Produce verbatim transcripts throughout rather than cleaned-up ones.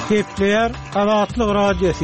Kepler Azatlyk Radiosu.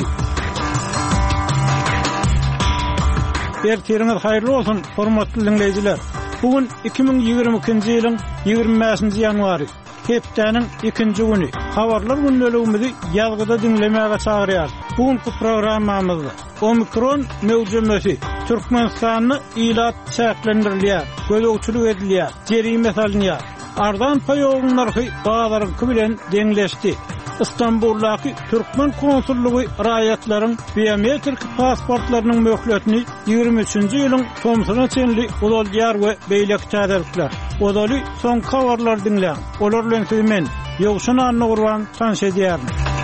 Ertiriniz hayırlı olsun, hormatly dinleyijiler. Bugün iki bin ýygrimi ikinji ýylyň ýygrimi beşinji ýanwary. Hepdeniň ikinji güni. Habarlar gündeligimizi ýalgyda dinlemäge çagyrýar. Bugünkü programmamyzda Omikron mewjumesi Türkmenistanyny ilat çäklendirilýär, gözegçilik edilýär, jerime salynýar. Ardan paýogyň narhy bazarynky bilen deňleşdi. İstanbul'daki Türkmen konsulluğu raýatlaryň biometrik pasportlarynyň möhletini ýygrimi üçinji ýylyň somsuny çenli ulalýar we beýlek täderlikler. Odaly soň habarlar dinleýär. Olar bilen men Ýogşan Annurwan tanış edýär.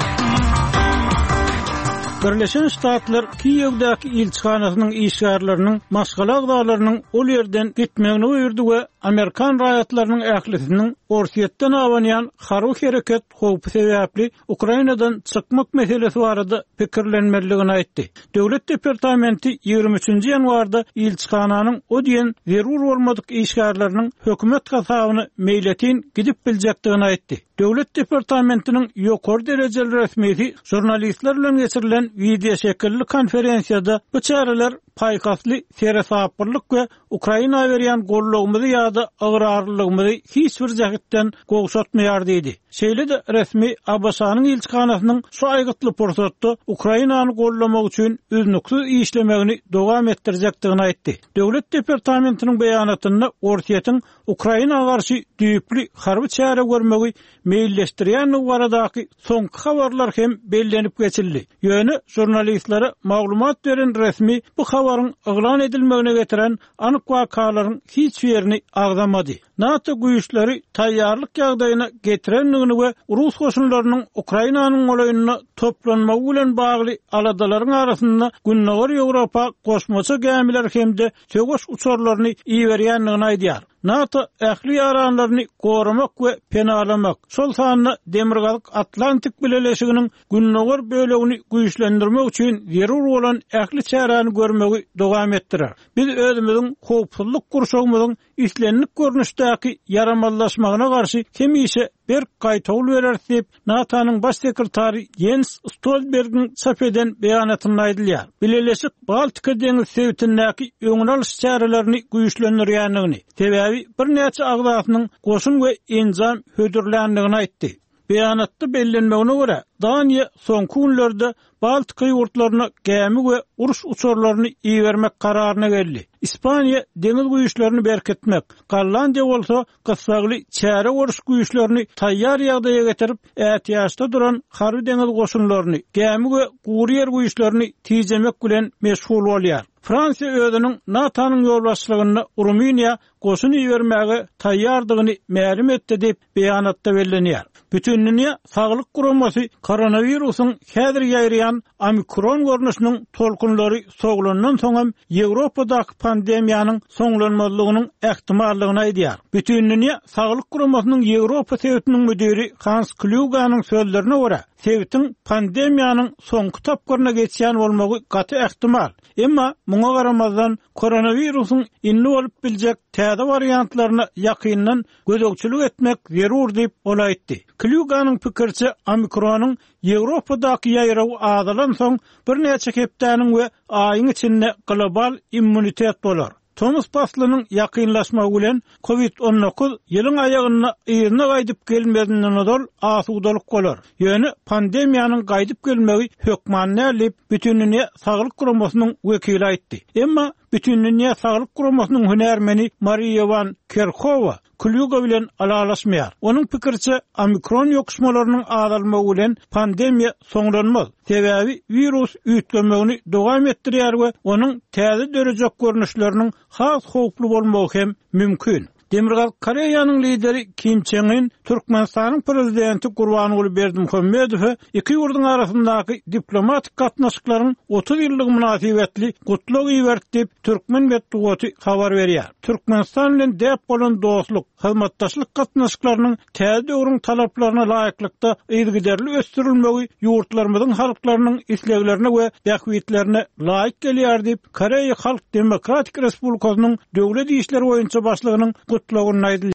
Birleşen Ştatlar Kiýewdäki ilçihanasynyň işgärlerini maşgala agdalarynyň ol ýerden gitmegini buyurdy we Amerikan raýatlarynyň ählisiniň Orsiýetden awanýan harby hereket howpy sebäpli Ukrainadan çykmak meselesi barada pikirlenmeligini aýtdy. Döwlet departamenti ýygrimi üçinji ýanwarda ilçihananyň o diýen zerur bolmadyk işgärleriniň hökümet gasabyny meýletin gidip biljekdigini aýtdy. Döwlet departamentiniň ýokary derejeli resmiýeti jurnalistler bilen geçirilen video şekilli konferensiýada bu çareler paýkasly serasapyrlyk we Ukraina berýän gollugymyzy ýa-da agrarlygymyzy hiç bir jagtdan gowşatmaýar diýdi. Şeýle de resmi Abbasanyň ilçihanasynyň şu aýgytly pursatda Ukrainany gollamak üçin üznüksiz işlemegini dowam etdirjekdigini aýtdy. Döwlet departamentiniň beýanatyna Orsiýetiň Ukraina garşy düýpli harby çäre görmegi meýilleşdirýän baradaky soňky habarlar hem bellenip geçildi. Ýöne jurnalistlere maglumat beren resmi bu habaryň eglan edilmegine getiren anyk wakalaryň hiç ýerini agdamady. NATO güýçleri taýýarlyk ýagdaýyna getirenligini we Rus goşunlarynyň Ukrainanyň olaýyna toplanmagy bilen bagly aladalaryň arasynda Günneger Ýewropa goşmaça gämiler hemde töweş uçarlaryny iýerýänligini aýdýar. NATO ähli ýaranlaryny goramak we penalamak, şol sanyny demirgalyk Atlantik bileleşiginiň Günneger bölegini güýçlendirmek üçin zerur bolan ähli çärany görmegi dowam etdirer. Biz özümiziň howpsuzlyk gurşagymyzyň islenlik görnüşdäki yaramallaşmagyna garşy hemişe bir gaýtawl berer diýip NATO'nyň baş sekretary Jens Stoltenberg'in çap eden beýanatyny aýdylýar. Bileleşik Baltika deňiz sewitindäki öňüne alyş çärelerini güýçlendirýänligini, sebäbi bir näçe agdatynyň goşun we enjam hödürlänligini aýtdy. Beýanatda bellenmegine görä, Daniýa soňky günlerde Baltika ýurtlaryna gämi we uruş uçarlaryny iýermek kararyna geldi. İspaniýa deňiz güýçlerini berketmek, Gollandiýa bolsa gysagly çäre uruş güýçlerini taýýar ýagdaýa getirip, ähtiýaçda duran harby deňiz goşunlaryny, gämi we gurýer güýçlerini tijemek bilen meşgul bolýar. Fransiýa özüniň NATO'nyň ýolbaşçylygyna Rumyniýa goşun iýermäge taýýardygyny ma'lum etdi diýip beýanatda bellenýär. Bütün dünya Sağlık Kurumasy koronavirusyň häzir ýaýrayan Omikron görnüşiniň tolkunlary soglandan soňam Ýewropadaky pandemiýanyň soňlanmalygynyň ähtimallygyny aýdýar. Bütün dünya Sağlık Kurumasynyň Ýewropa sewitiniň müdiri Hans Kluganyň sözlerine görä, sewitiň pandemiýanyň soňky tapgyryna geçýän bolmagy gaty ähtimal. Emma muňa garamazdan koronavirusyň inli bolup biljek täze variantlaryna ýakyndan gözegçilik etmek zerur diýip ol aýtdy. Kluganyň pikirçe Omikronyň Ýewropadaky ýaýragy azalan soň bir näçe hepdeniň we aýyň içinde global immunitet bolar. Thomas Paslynyň ýakynlaşmagy bilen covid on dokuz ýylyň aýagyna ýerine gaýdyp gelmedinden odol asudalyk bolar. Ýöne pandemiýanyň gaýdyp gelmegi hökmanyny alyp bütün dünýä Sağlyk Guramasynyň wekili aýtdy. Emma bütün dünýä Sağlyk Guramasynyň hünärmeni Maria van Kerkhova Kluga bilen alalaşmaýar. Onuň pikirçe Omikron ýokuşmalarynyň azalmagy bilen pandemiýa soňlanmaz. Sebäbi virus üýtgemegini dowam etdirýär we onuň täze dörejek görnüşleriniň has howply bolmagy hem mümkin. Demirgal Koreýanyň lideri Kim Jong-un Türkmenistanyň prezidenti Gurbanuly Berdimuhammedow iki ýurduň arasyndaky diplomatik gatnaşyklaryň otuz ýyllyk münasibetli gutlagy iýerdi Türkmen medeniýeti habar berýär. Türkmenistan bilen däp bolan dostluk, hyzmatdaşlyk gatnaşyklarynyň täze döwrüň talaplaryna laýyklykda ýygyderli ösdürilmegi ýurtlarymyzyň halklarynyň isleglerine we däkwitlerine laýyk gelýär diýip Koreýa Halk Demokratik Respublikasynyň döwlet işleri boýunça başlygynyň gutlagyny aýdylýar.